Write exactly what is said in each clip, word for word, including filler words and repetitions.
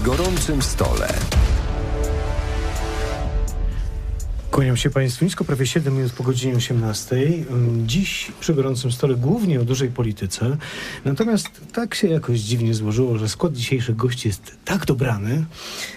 gorącym stole. Kłaniam się Państwu nisko, prawie siedem minut po godzinie osiemnastej. Dziś przy gorącym stole głównie o dużej polityce. Natomiast tak się jakoś dziwnie złożyło, że skład dzisiejszych gości jest tak dobrany,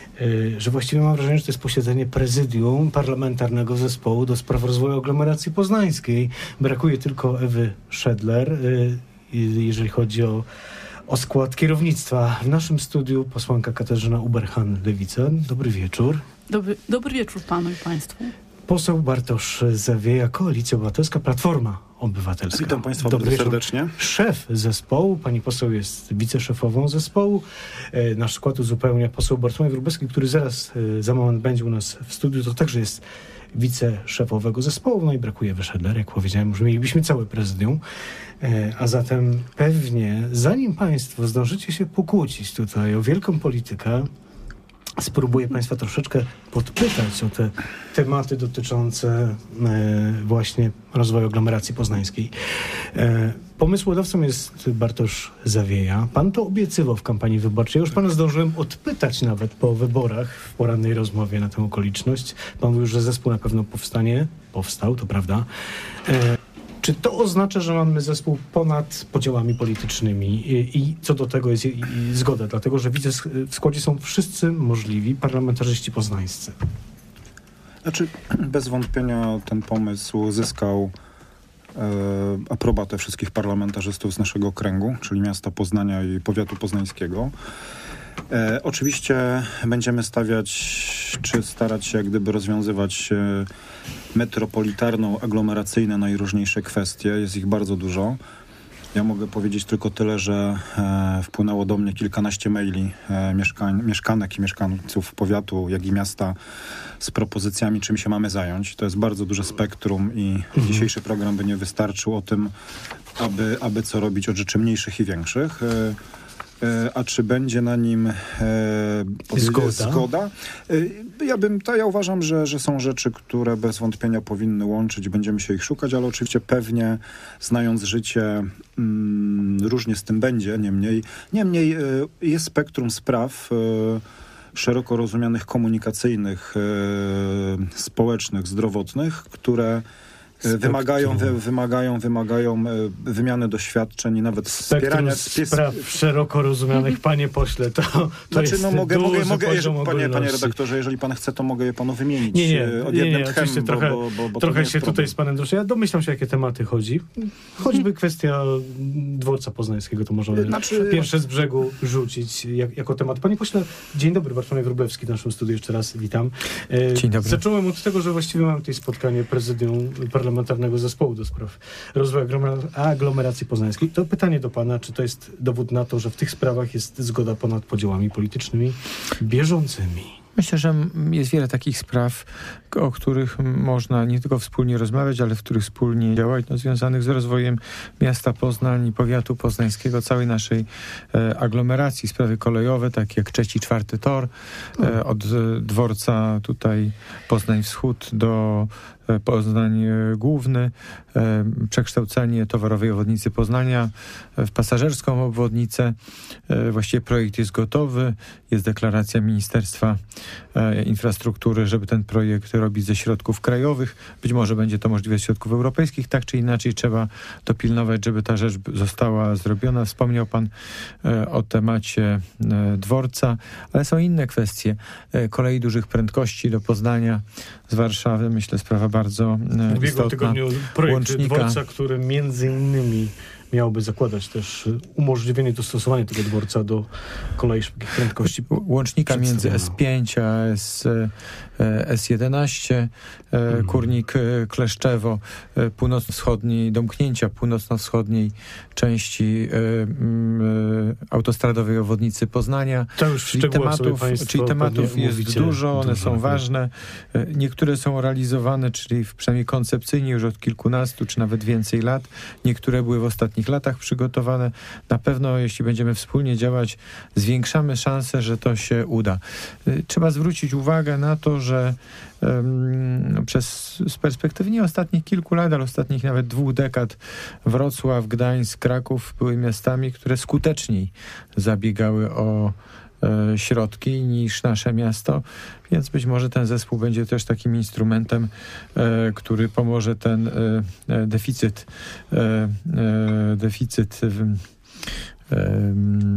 że właściwie mam wrażenie, że to jest posiedzenie prezydium Parlamentarnego Zespołu do Spraw Rozwoju Aglomeracji Poznańskiej. Brakuje tylko Ewy Szedler, jeżeli chodzi o, o skład kierownictwa. W naszym studiu posłanka Katarzyna Uberhan-Lewica. Dobry wieczór. Dobry, dobry wieczór panu i państwu. Poseł Bartosz Zawieja, Koalicja Obywatelska, Platforma Obywatelska. Witam Państwa Dobry bardzo serdecznie. Szef zespołu, pani poseł jest wiceszefową zespołu. E, nasz skład uzupełnia poseł Bartłomiej Wróblewski, który zaraz, e, za moment będzie u nas w studiu, to także jest wiceszefowego zespołu. No i brakuje Ewy Szedler, jak powiedziałem, że mielibyśmy całe prezydium. E, a zatem pewnie, zanim Państwo zdążycie się pokłócić tutaj o wielką politykę, spróbuję Państwa troszeczkę podpytać o te tematy dotyczące e, właśnie rozwoju aglomeracji poznańskiej. E, pomysłodawcą jest Bartosz Zawieja. Pan to obiecywał w kampanii wyborczej. Ja już Pana zdążyłem odpytać nawet po wyborach w porannej rozmowie na tę okoliczność. Pan mówił, że zespół na pewno powstanie. Powstał, to prawda. E, Czy to oznacza, że mamy zespół ponad podziałami politycznymi i, i co do tego jest i, i zgoda, dlatego że widzę, w składzie są wszyscy możliwi parlamentarzyści poznańscy. Znaczy, bez wątpienia ten pomysł zyskał e, aprobatę wszystkich parlamentarzystów z naszego okręgu, czyli miasta Poznania i powiatu poznańskiego. E, oczywiście będziemy stawiać, czy starać się jak gdyby rozwiązywać e, metropolitarną, aglomeracyjne najróżniejsze kwestie. Jest ich bardzo dużo. Ja mogę powiedzieć tylko tyle, że e, wpłynęło do mnie kilkanaście maili e, mieszkań, mieszkanek i mieszkańców powiatu, jak i miasta z propozycjami, czym się mamy zająć. To jest bardzo duże spektrum i mhm. dzisiejszy program by nie wystarczył o tym, aby, aby co robić od rzeczy mniejszych i większych. E, A czy będzie na nim e, zgoda? zgoda? E, ja, bym, to ja uważam, że, że są rzeczy, które bez wątpienia powinny łączyć. Będziemy się ich szukać, ale oczywiście pewnie, znając życie, mm, różnie z tym będzie. Niemniej, niemniej e, jest spektrum spraw e, szeroko rozumianych, komunikacyjnych, e, społecznych, zdrowotnych, które Spektrum. Wymagają, wy, wymagają, wymagają wymiany doświadczeń i nawet wspierania spraw szeroko rozumianych, panie pośle, to, to znaczy, jest no mogę, mogę, mogę jeżeli, panie, panie redaktorze, jeżeli pan chce, to mogę je panu wymienić. Nie, nie, od nie, jednym nie tchem, oczywiście bo, trochę, bo, bo, bo trochę się problem. tutaj z panem doszło. Ja domyślam się, jakie tematy chodzi. Choćby kwestia dworca poznańskiego, to możemy znaczy... pierwsze z brzegu rzucić jak, jako temat. Panie pośle, dzień dobry, Bartłomiej Wróblewski w naszym studiu, jeszcze raz witam. Dzień dobry. Zacząłem od tego, że właściwie mam tutaj spotkanie prezydium Parlamentarnego Zespołu do Spraw Rozwoju Aglomeracji Poznańskiej. To pytanie do pana, czy to jest dowód na to, że w tych sprawach jest zgoda ponad podziałami politycznymi bieżącymi? Myślę, że jest wiele takich spraw, o których można nie tylko wspólnie rozmawiać, ale w których wspólnie działać, no, związanych z rozwojem miasta Poznań i powiatu poznańskiego, całej naszej e, aglomeracji. Sprawy kolejowe, takie jak trzeci, czwarty tor, e, od e, dworca tutaj Poznań Wschód do Poznań Główny, e, przekształcenie towarowej obwodnicy Poznania w pasażerską obwodnicę. E, właściwie projekt jest gotowy, jest deklaracja Ministerstwa e, Infrastruktury, żeby ten projekt robić ze środków krajowych. Być może będzie to możliwe z środków europejskich, tak czy inaczej trzeba dopilnować, żeby ta rzecz została zrobiona. Wspomniał pan e, o temacie e, dworca, ale są inne kwestie. E, kolei dużych prędkości do Poznania z Warszawy, myślę, sprawa bardzo e, w ubiegłym tygodniu projekt łącznika. dworca, który między innymi miałby zakładać też umożliwienie dostosowania tego dworca do kolei szybkich prędkości. Łącznika między S pięć a S, S jedenaście, mm. Kurnik Kleszczewo, północno-wschodniej, domknięcia północno-wschodniej części autostradowej obwodnicy Poznania. To już czyli tematów, czyli tematów jest dużo, dużo, one są ważne. Niektóre są realizowane, czyli przynajmniej koncepcyjnie już od kilkunastu, czy nawet więcej lat. Niektóre były w ostatnich latach przygotowane. Na pewno, jeśli będziemy wspólnie działać, zwiększamy szanse, że to się uda. Trzeba zwrócić uwagę na to, że um, przez z perspektywy nie ostatnich kilku lat, ale ostatnich nawet dwóch dekad Wrocław, Gdańsk, Kraków były miastami, które skuteczniej zabiegały o e, środki niż nasze miasto, więc być może ten zespół będzie też takim instrumentem, e, który pomoże ten e, deficyt e, e, deficyt w, e,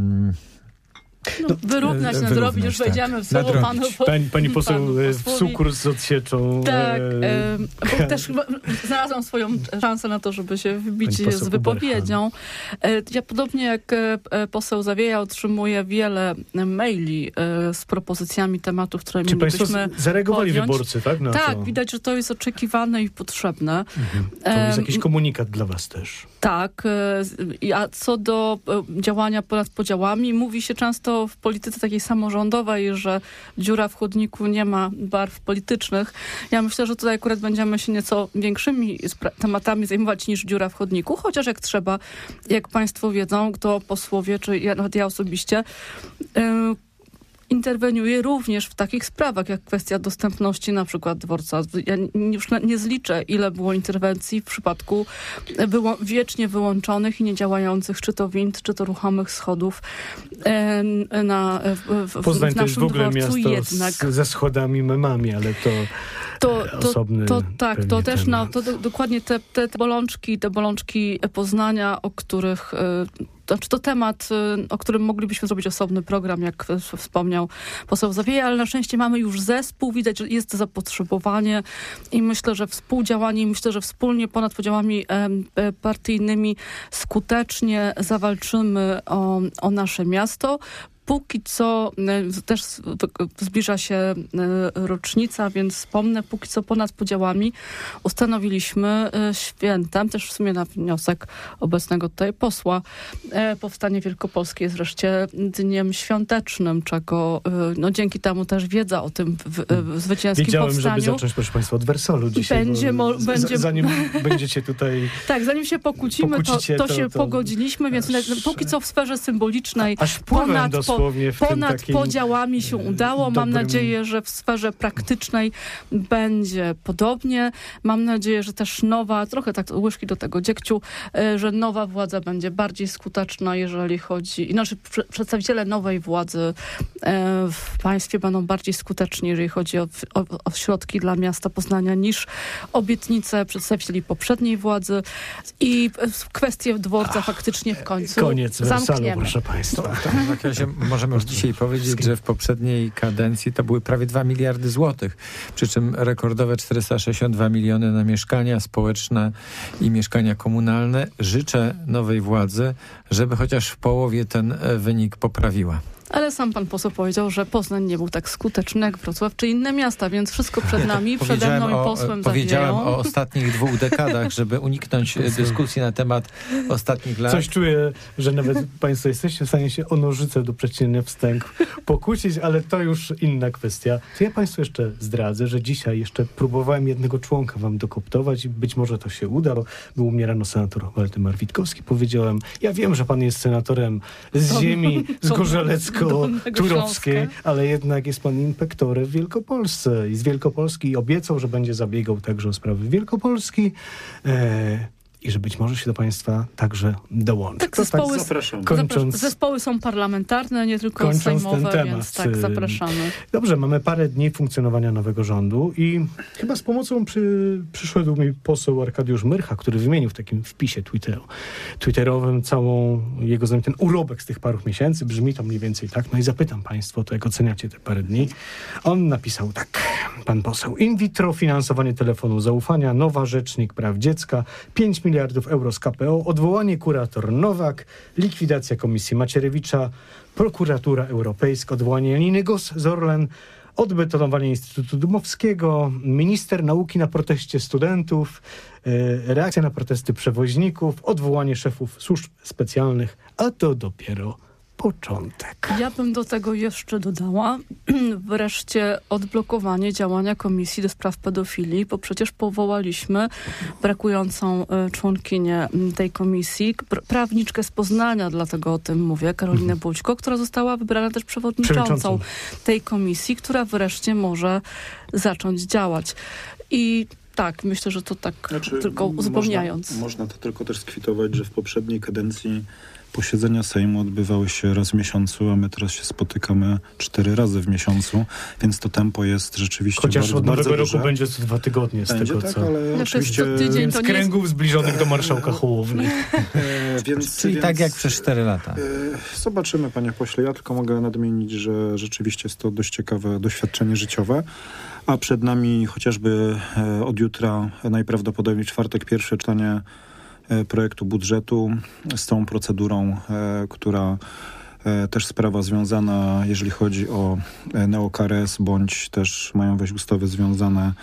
No, wyrównać, e, nadrobić, już tak. wejdziemy w słowo panu. Pani, pani poseł panu e, posłowi. cukru z odsieczą. Tak, e, e, bo też chyba znalazłam swoją szansę na to, żeby się wybić Pani poseł z wypowiedzią. E, Ja podobnie jak e, poseł Zawieja otrzymuję wiele maili e, z propozycjami tematów, które Czy państwo mielibyśmy z- zareagowali podjąć. wyborcy, tak? Na Tak, to? widać, że to jest oczekiwane i potrzebne. Mhm. To jest Em, jakiś komunikat dla was też. Tak, e, a co do e, działania ponad podziałami, mówi się często w polityce takiej samorządowej, że dziura w chodniku nie ma barw politycznych. Ja myślę, że tutaj akurat będziemy się nieco większymi spra- tematami zajmować niż dziura w chodniku, chociaż jak trzeba, jak państwo wiedzą, to posłowie, czy ja, nawet ja osobiście, e, interweniuje również w takich sprawach, jak kwestia dostępności na przykład dworca. Ja już nie zliczę, ile było interwencji w przypadku wyło- wiecznie wyłączonych i niedziałających czy to wind, czy to ruchomych schodów e, na, w, w, Poznań w to jest w naszym ogóle dworcu miasto jednak. z, ze schodami, memami, ale to, To, to, osobny to tak, to pewnie też no, temat. to do, dokładnie te, te, te bolączki, te bolączki Poznania, o których y, znaczy to temat, y, o którym moglibyśmy zrobić osobny program, jak w- wspomniał poseł Zawieja, ale na szczęście mamy już zespół, widać, że jest zapotrzebowanie i myślę, że współdziałanie, myślę, że wspólnie ponad podziałami em, e, partyjnymi skutecznie zawalczymy o, o nasze miasto. Póki co e, też z- w- zbliża się e, rocznica, więc wspomnę, póki co ponad podziałami ustanowiliśmy e, świętem, też w sumie na wniosek obecnego tutaj posła, e, powstanie wielkopolskie jest wreszcie dniem świątecznym, czego e, no, dzięki temu też wiedza o tym w, w zwycięskim Wiedziałem, powstaniu. żeby zacząć, proszę państwa, od wersolu dzisiaj. Będzie bo mo- z- będzie- Zanim będziecie tutaj... Tak, zanim się pokłócimy, to, Pokłócicie, to to- się to- pogodziliśmy, więc Aż- póki co w sferze symbolicznej Aż wpływem ponad, po, dosłownie w tym ponad takim podziałami się udało. Mam dobrym- nadzieję, że w sferze praktycznej będzie podobnie. Mam nadzieję, że też nowa, trochę tak łyżki do tego dziegciu, e, że nowa władza będzie bardziej skuteczna, jeżeli chodzi, znaczy prze- przedstawiciele nowej władzy e, w państwie będą bardziej skuteczni, jeżeli chodzi o, o, o środki dla miasta Poznania, niż obietnice przedstawicieli poprzedniej władzy i w kwestię dworca faktycznie w końcu Koniec wersalu, zamkniemy. proszę państwa. W takim razie możemy już dzisiaj powiedzieć, że w poprzedniej kadencji to były prawie dwa miliardy złotych, przy czym rekordowe czterysta sześćdziesiąt dwa miliony na mieszkania społeczne i mieszkania komunalne. Życzę nowej władzy, żeby chociaż w połowie ten e, wynik poprawiła. Ale sam pan poseł powiedział, że Poznań nie był tak skuteczny jak Wrocław czy inne miasta, więc wszystko przed nami, przede Powiedziałem mną i o- posłem Powiedziałem Zawieją. o ostatnich dwóch dekadach, żeby uniknąć e, dyskusji na temat ostatnich lat. Coś czuję, że nawet państwo jesteście w stanie się o nożyce do przecinania wstęg pokłócić, ale to już inna kwestia. To ja państwu jeszcze zdradzę, że dzisiaj jeszcze próbowałem jednego członka wam dokoptować i być może to się uda, bo był u mnie rano senator Waldemar Witkowski. Powiedziałem, ja wiem, że pan jest senatorem z ziemi, z Gorzelecko-Turowskiej, Śląska. ale jednak jest pan inspektorem w Wielkopolsce i z Wielkopolski obiecał, że będzie zabiegał także o sprawy Wielkopolski. E, I że być może się do państwa także dołączy. Tak, To zespoły, Zapraszam. kończąc- zespoły są parlamentarne, nie tylko Kończąc ten sejmowe, temat, więc tak, y, zapraszamy. Dobrze, mamy parę dni funkcjonowania nowego rządu i chyba z pomocą przy, przyszedł mi poseł Arkadiusz Myrcha, który wymienił w takim wpisie Twitteru, twitterowym całą jego zdaniem ten urobek z tych paru miesięcy. Brzmi to mniej więcej tak. No i zapytam państwo, to jak oceniacie te parę dni. On napisał tak, pan poseł. In vitro finansowanie telefonu zaufania, nowa rzecznik praw dziecka, pięć miliardów euro z K P O, odwołanie kurator Nowak, likwidacja komisji Macierewicza, prokuratura europejska, odwołanie Janiny Gos z Orlen, odbetonowanie Instytutu Dmowskiego, minister nauki na proteście studentów, e, reakcja na protesty przewoźników, odwołanie szefów służb specjalnych, a to dopiero początek. Ja bym do tego jeszcze dodała wreszcie odblokowanie działania Komisji do Spraw Pedofilii, bo przecież powołaliśmy brakującą y, członkinię m, tej komisji, pr- prawniczkę z Poznania, dlatego o tym mówię, Karolinę Bućko, która została wybrana też przewodniczącą Przewodniczącą. tej komisji, która wreszcie może zacząć działać. I tak, myślę, że to tak Znaczy, tylko uzupełniając. Można, można to tylko też skwitować, że w poprzedniej kadencji posiedzenia Sejmu odbywały się raz w miesiącu, a my teraz się spotykamy cztery razy w miesiącu, więc to tempo jest rzeczywiście Chociaż bardzo, od nowego bardzo roku duże. będzie co dwa tygodnie z Będzie, tego, tak, co... ale No oczywiście... to tydzień Więc to nie kręgów zbliżonych do marszałka Hołowni. E, więc, Czyli więc, tak jak przez cztery lata. e, Zobaczymy, panie pośle. Ja tylko mogę nadmienić, że rzeczywiście jest to dość ciekawe doświadczenie życiowe, a przed nami chociażby e, od jutra najprawdopodobniej czwartek pierwsze czytanie e, projektu budżetu z tą procedurą, e, która e, też sprawa związana, jeżeli chodzi o e, neo-KRS, bądź też mają wejść ustawy związane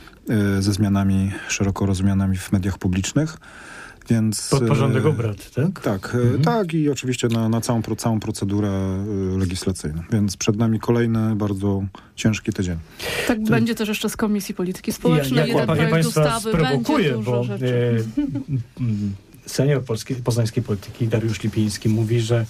e, ze zmianami, szeroko rozumianymi w mediach publicznych. Więc, Pod porządek e, obrad, tak? Tak, e, Mhm. tak i oczywiście na, na całą, pro- całą procedurę e, legislacyjną. Więc przed nami kolejny bardzo ciężki tydzień. Tak To- będzie też jeszcze z Komisji Polityki Społecznej. Ja, jeden ja panie projekt Państwa ustawy, będzie sprowokuję, dużo bo rzeczy. e, m, senior polskiej, poznańskiej polityki Dariusz Lipiński mówi, że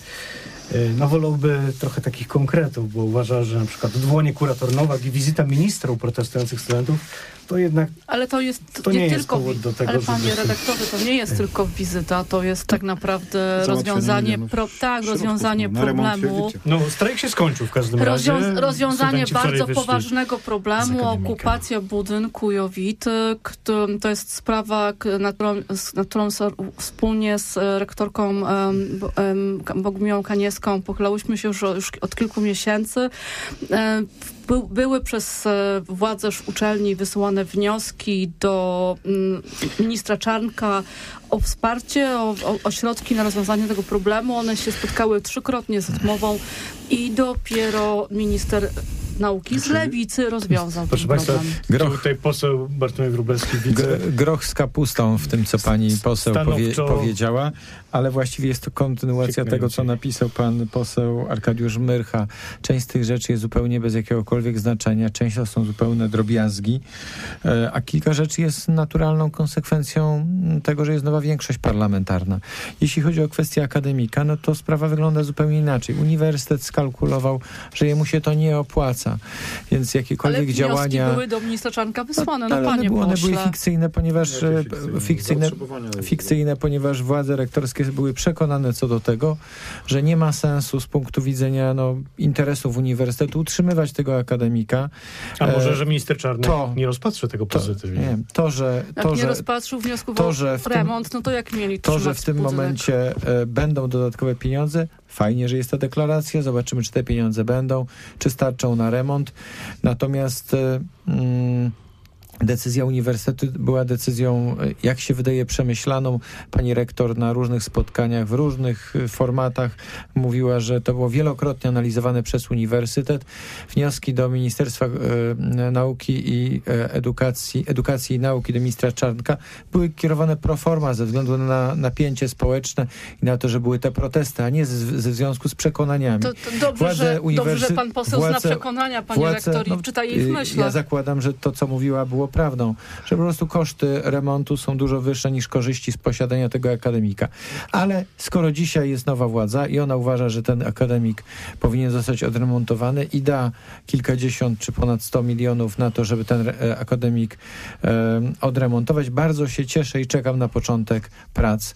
e, no wolałby trochę takich konkretów, bo uważa, że na przykład odwołanie kurator Nowak i wizyta ministra u protestujących studentów to jednak Ale to jest To nie jest tylko... powód do tego, ale żeby- panie redaktorze, to nie jest tylko wizyta, to jest tak naprawdę Załatwienie rozwiązanie, milionów pro, tak, środków rozwiązanie na remont problemu. Wielkiej. no strajk się skończył w każdym razie. Rozwiąz- rozwiązanie Studenci wczoraj bardzo wyszli poważnego z problemu, akademika. okupacja budynku Jowity, którym, to jest sprawa, k- nad którą, z- nad którą s- wspólnie z e, rektorką em, Bo- em, Ka- Bogumiłą Kaniewską pochylałyśmy się już, o- już od kilku miesięcy. E, by, były przez e, władze sz- uczelni wysyłane wnioski do mm, ministra Czarnka o wsparcie, o, o, o środki na rozwiązanie tego problemu. One się spotkały trzykrotnie z odmową i dopiero minister nauki z Lewicy rozwiązał Proszę ten Państwa, problem. Groch. tutaj poseł Bartłomiej Wróblewski, wice... G- groch z kapustą w tym, co pani poseł powie, Stanowczo- powiedziała, ale właściwie jest to kontynuacja Ciekawe tego, co cię. napisał pan poseł Arkadiusz Myrcha. Część z tych rzeczy jest zupełnie bez jakiegokolwiek znaczenia, część to są zupełne drobiazgi, e, a kilka rzeczy jest naturalną konsekwencją tego, że jest nowa większość parlamentarna. Jeśli chodzi o kwestię akademika, no to sprawa wygląda zupełnie inaczej. Uniwersytet skalkulował, że jemu się to nie opłaca, więc Ale jakiekolwiek wnioski działania... były do ministra Czarnka wysłane, no ale one, panie były, one pośle. były fikcyjne, ponieważ Jakie e, fikcyjne? fikcyjne, Zapotrzebowania. fikcyjne, ponieważ władze rektorskie były przekonane co do tego, że nie ma sensu z punktu widzenia no, interesów uniwersytetu utrzymywać tego akademika. A może, E, że minister Czarnek to- nie rozpatrzy tego To, pozytywnie? nie, to, że, Jak to, nie że, rozpatrzył wniosków to, o że w tym- remont, no to jak mieli to, że trzymać w tym budynek? momencie e, będą dodatkowe pieniądze, fajnie, że jest ta deklaracja, zobaczymy, czy te pieniądze będą, czy starczą na remont. Natomiast e, mm, decyzja uniwersytetu była decyzją, jak się wydaje, przemyślaną. Pani rektor na różnych spotkaniach, w różnych y, formatach mówiła, że to było wielokrotnie analizowane przez uniwersytet. Wnioski do Ministerstwa y, Nauki i y, Edukacji, Edukacji i Nauki, do ministra Czarnka były kierowane pro forma ze względu na napięcie społeczne i na to, że były te protesty, a nie z, ze związku z przekonaniami. To, to dobrze, Władze że, dobrze, że uniwersytet- pan poseł zna władze- przekonania, panie władze- rektor, i no, czyta jej w y, myślach. Ja zakładam, że to, co mówiła, było prawdą, że po prostu koszty remontu są dużo wyższe niż korzyści z posiadania tego akademika. Ale skoro dzisiaj jest nowa władza i ona uważa, że ten akademik powinien zostać odremontowany i da kilkadziesiąt czy ponad sto milionów na to, żeby ten e, akademik e, odremontować, bardzo się cieszę i czekam na początek prac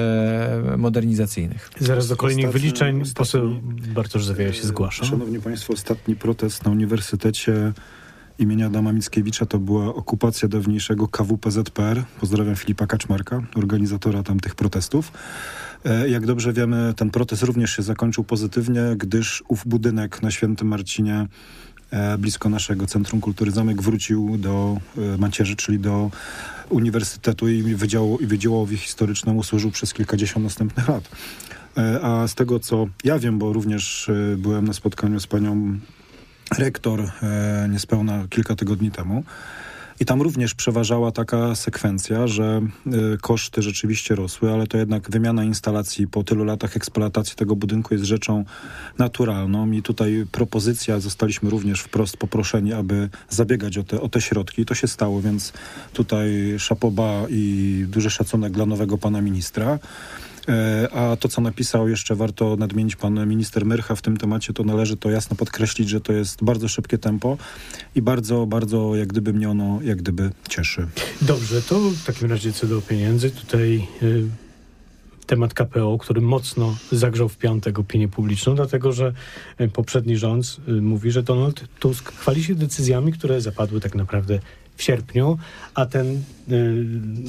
e, modernizacyjnych. Zaraz do kolejnych Ostatni- wyliczeń ostatni- poseł Bartosz Zawieja się zgłasza. Szanowni Państwo, ostatni protest na Uniwersytecie imienia Adama Mickiewicza to była okupacja dawniejszego K W P Z P R. Pozdrawiam Filipa Kaczmarka, organizatora tamtych protestów. E, Jak dobrze wiemy, ten protest również się zakończył pozytywnie, gdyż ów budynek na Świętym Marcinie e, blisko naszego Centrum Kultury Zamek wrócił do e, macierzy, czyli do Uniwersytetu i wydziału, i Wydziałowi Historycznemu służył przez kilkadziesiąt następnych lat. E, A z tego, co ja wiem, bo również e, byłem na spotkaniu z panią rektor e, niespełna kilka tygodni temu i tam również przeważała taka sekwencja, że e, koszty rzeczywiście rosły, ale to jednak wymiana instalacji po tylu latach eksploatacji tego budynku jest rzeczą naturalną i tutaj propozycja, zostaliśmy również wprost poproszeni, aby zabiegać o te, o te środki i to się stało, więc tutaj szapoba i duży szacunek dla nowego pana ministra. A to, co napisał, jeszcze warto nadmienić pan minister Myrcha w tym temacie, to należy to jasno podkreślić, że to jest bardzo szybkie tempo i bardzo, bardzo jak gdyby mnie ono, jak gdyby cieszy. Dobrze, to w takim razie co do pieniędzy, tutaj y, temat K P O, który mocno zagrzał w piątek opinię publiczną, dlatego że y, poprzedni rząd y, mówi, że Donald Tusk chwali się decyzjami, które zapadły tak naprawdę w sierpniu, a ten y,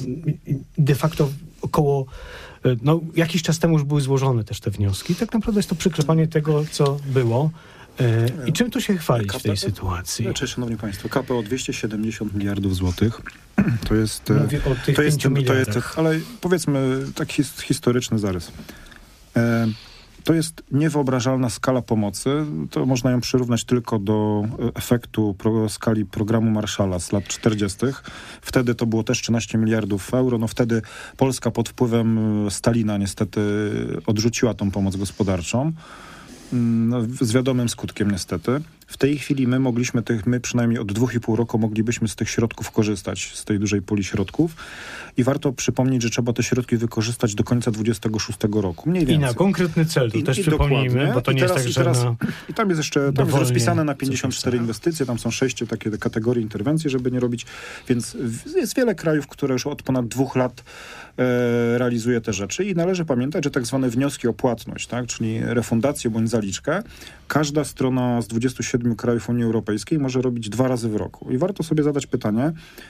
de facto około no, jakiś czas temu już były złożone też te wnioski. Tak naprawdę jest to przyklepanie tego, co było. E, I czym tu się chwalić w tej sytuacji? Znaczy, szanowni państwo, K P O dwieście siedemdziesiąt miliardów złotych. To jest... Mówię o tych to jest, pięciu to jest, miliardach. ale powiedzmy taki his, historyczny zarys. E, To jest niewyobrażalna skala pomocy. To można ją przyrównać tylko do efektu pro, skali programu Marshalla z lat czterdziestych. Wtedy to było też trzynaście miliardów euro. No wtedy Polska pod wpływem Stalina niestety odrzuciła tą pomoc gospodarczą. No, z wiadomym skutkiem niestety. W tej chwili my mogliśmy tych, my przynajmniej od dwóch i pół roku moglibyśmy z tych środków korzystać, z tej dużej puli środków. I warto przypomnieć, że trzeba te środki wykorzystać do końca dwudziestego szóstego roku. Mniej więcej. I na konkretny cel, to I, też i przypomnijmy, bo to I nie teraz, jest tak, i że teraz, na I tam jest jeszcze tam jest dowolnie rozpisane na pięćdziesiąt cztery co inwestycje, tam są sześć takie kategorie interwencji, żeby nie robić, więc jest wiele krajów, które już od ponad dwóch lat e, realizuje te rzeczy i należy pamiętać, że tak zwane wnioski o płatność, tak, czyli refundację bądź zaliczkę, każda strona z dwudziestu siedmiu krajów Unii Europejskiej może robić dwa razy w roku. I warto sobie zadać pytanie,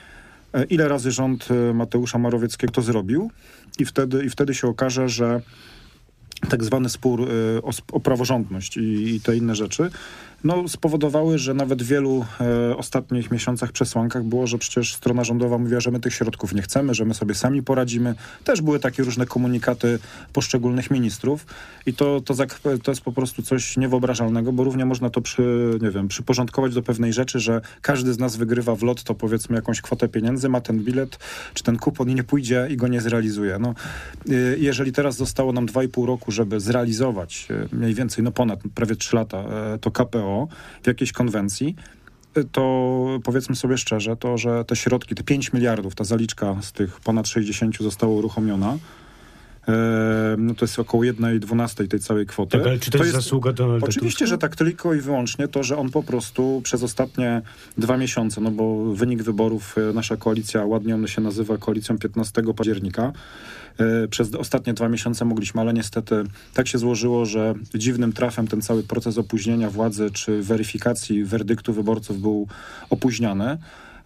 ile razy rząd Mateusza Morawieckiego to zrobił i wtedy, i wtedy się okaże, że tak zwany spór y, o, o praworządność i, i te inne rzeczy, no, spowodowały, że nawet w wielu e, ostatnich miesiącach, przesłankach było, że przecież strona rządowa mówiła, że my tych środków nie chcemy, że my sobie sami poradzimy. Też były takie różne komunikaty poszczególnych ministrów i to, to, zak- to jest po prostu coś niewyobrażalnego, bo równie można to przy, nie wiem, przyporządkować do pewnej rzeczy, że każdy z nas wygrywa w lotto, powiedzmy, jakąś kwotę pieniędzy, ma ten bilet, czy ten kupon i nie pójdzie i go nie zrealizuje. No, y, jeżeli teraz zostało nam dwa i pół roku, żeby zrealizować y, mniej więcej, no ponad prawie trzy lata y, to K P O w jakiejś konwencji, to powiedzmy sobie szczerze, to, że te środki, te pięć miliardów, ta zaliczka z tych ponad sześćdziesięciu została uruchomiona, e, no to jest około jednej dwunastej tej całej kwoty. Tak, ale czy to, to jest zasługa Donalda Oczywiście, Tuska? że tak, tylko i wyłącznie to, że on po prostu przez ostatnie dwa miesiące, no bo wynik wyborów, nasza koalicja, ładnie ona się nazywa koalicją piętnastego października, przez ostatnie dwa miesiące mogliśmy, ale niestety tak się złożyło, że dziwnym trafem ten cały proces opóźnienia władzy czy weryfikacji werdyktu wyborców był opóźniany.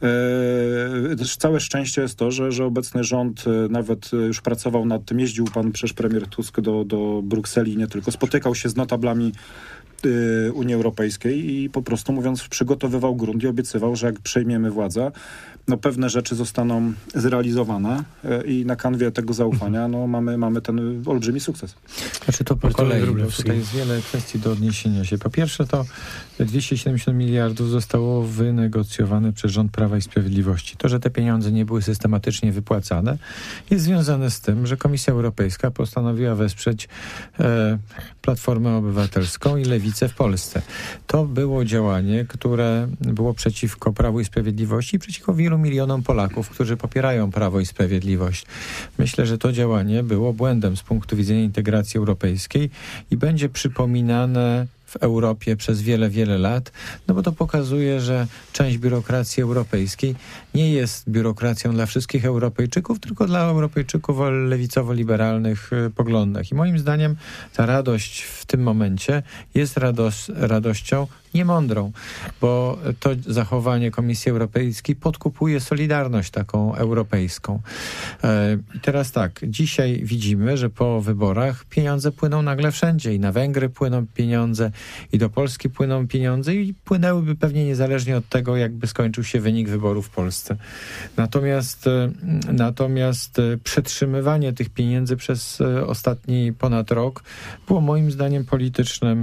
Też całe szczęście jest to, że, że obecny rząd nawet już pracował nad tym, jeździł pan przecież premier Tusk do, do Brukseli, nie tylko, spotykał się z notablami Unii Europejskiej i po prostu mówiąc przygotowywał grunt i obiecywał, że jak przejmiemy władzę, no pewne rzeczy zostaną zrealizowane i na kanwie tego zaufania no mamy, mamy ten olbrzymi sukces. Znaczy to po kolei, bo tutaj jest wiele kwestii do odniesienia się. Po pierwsze to dwieście siedemdziesiąt miliardów zostało wynegocjowane przez rząd Prawa i Sprawiedliwości. To, że te pieniądze nie były systematycznie wypłacane, jest związane z tym, że Komisja Europejska postanowiła wesprzeć e, Platformę Obywatelską i Lewicę w Polsce. To było działanie, które było przeciwko Prawu i Sprawiedliwości i przeciwko wielu milionom Polaków, którzy popierają Prawo i Sprawiedliwość. Myślę, że to działanie było błędem z punktu widzenia integracji europejskiej i będzie przypominane w Europie przez wiele, wiele lat, no bo to pokazuje, że część biurokracji europejskiej nie jest biurokracją dla wszystkich Europejczyków, tylko dla Europejczyków o lewicowo-liberalnych y, poglądach. I moim zdaniem ta radość w tym momencie jest radość, radością niemądrą, bo to zachowanie Komisji Europejskiej podkupuje solidarność taką europejską. I teraz tak, dzisiaj widzimy, że po wyborach pieniądze płyną nagle wszędzie i na Węgry płyną pieniądze i do Polski płyną pieniądze i płynęłyby pewnie niezależnie od tego, jakby skończył się wynik wyborów w Polsce. Natomiast, natomiast przetrzymywanie tych pieniędzy przez ostatni ponad rok było moim zdaniem politycznym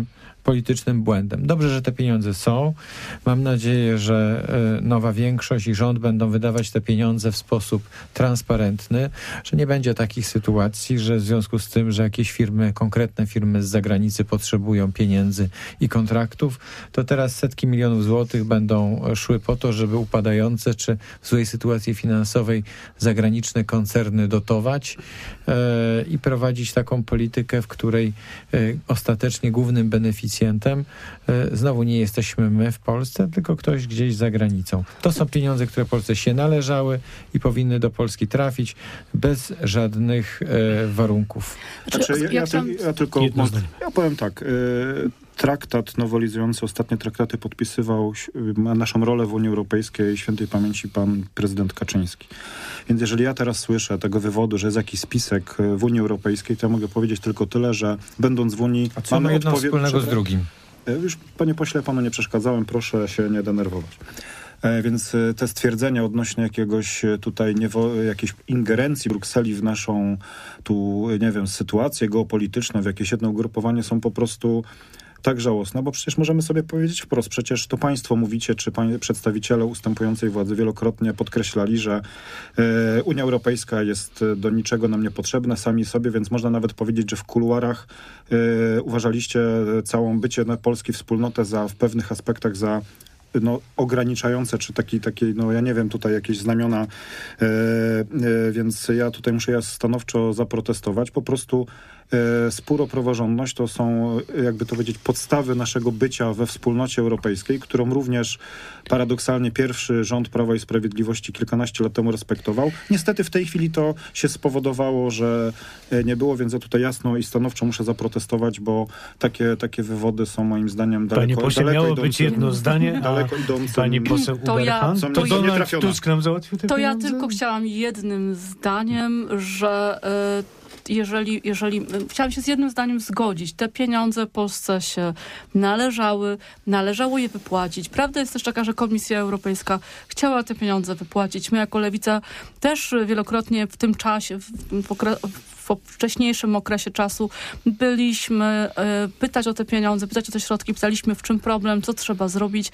politycznym błędem. Dobrze, że te pieniądze są. Mam nadzieję, że nowa większość i rząd będą wydawać te pieniądze w sposób transparentny, że nie będzie takich sytuacji, że w związku z tym, że jakieś firmy, konkretne firmy z zagranicy potrzebują pieniędzy i kontraktów, to teraz setki milionów złotych będą szły po to, żeby upadające czy w złej sytuacji finansowej zagraniczne koncerny dotować e, i prowadzić taką politykę, w której e, ostatecznie głównym beneficjentem e, znowu nie jesteśmy my w Polsce, tylko ktoś gdzieś za granicą. To są pieniądze, które Polsce się należały i powinny do Polski trafić bez żadnych e, warunków. Znaczy, ja, ja, ty, ja tylko ja powiem tak. Y- Traktat nowelizujący ostatnie traktaty podpisywał ma naszą rolę w Unii Europejskiej świętej pamięci pan prezydent Kaczyński. Więc jeżeli ja teraz słyszę tego wywodu, że jest jakiś spisek w Unii Europejskiej, to ja mogę powiedzieć tylko tyle, że będąc w Unii... A co ma jedno odpowied... wspólnego z drugim? Już, panie pośle, panu nie przeszkadzałem, proszę się nie denerwować. E, więc te stwierdzenia odnośnie jakiegoś tutaj niewo- jakiejś ingerencji Brukseli w naszą tu, nie wiem, sytuację geopolityczną, w jakieś jedno ugrupowanie są po prostu tak żałosne, bo przecież możemy sobie powiedzieć wprost, przecież to państwo mówicie, czy pań, przedstawiciele ustępującej władzy wielokrotnie podkreślali, że e, Unia Europejska jest do niczego nam niepotrzebna, sami sobie, więc można nawet powiedzieć, że w kuluarach e, uważaliście całą bycie na Polski wspólnotę za w pewnych aspektach za no, ograniczające, czy taki, taki, no ja nie wiem, tutaj jakieś znamiona, e, e, więc ja tutaj muszę ja stanowczo zaprotestować. Po prostu e, spór o praworządność to są, jakby to powiedzieć, podstawy naszego bycia we wspólnocie europejskiej, którą również paradoksalnie pierwszy rząd Prawa i Sprawiedliwości kilkanaście lat temu respektował. Niestety w tej chwili to się spowodowało, że nie było, więc ja tutaj jasno i stanowczo muszę zaprotestować, bo takie, takie wywody są moim zdaniem daleko, Panie pośle, daleko miało idącym, być jedno zdanie, daleko idącym. Pani poseł to Uberhan, ja, to, to Donald Tusk nam załatwił te To pieniądze? ja tylko chciałam jednym zdaniem, że y, jeżeli, jeżeli y, chciałam się z jednym zdaniem zgodzić. Te pieniądze Polsce się należały, należało je wypłacić. Prawda jest też taka, że Komisja Europejska chciała te pieniądze wypłacić. My jako Lewica też wielokrotnie w tym czasie, w, w, okre, w wcześniejszym okresie czasu byliśmy y, pytać o te pieniądze, pytać o te środki, pytaliśmy w czym problem, co trzeba zrobić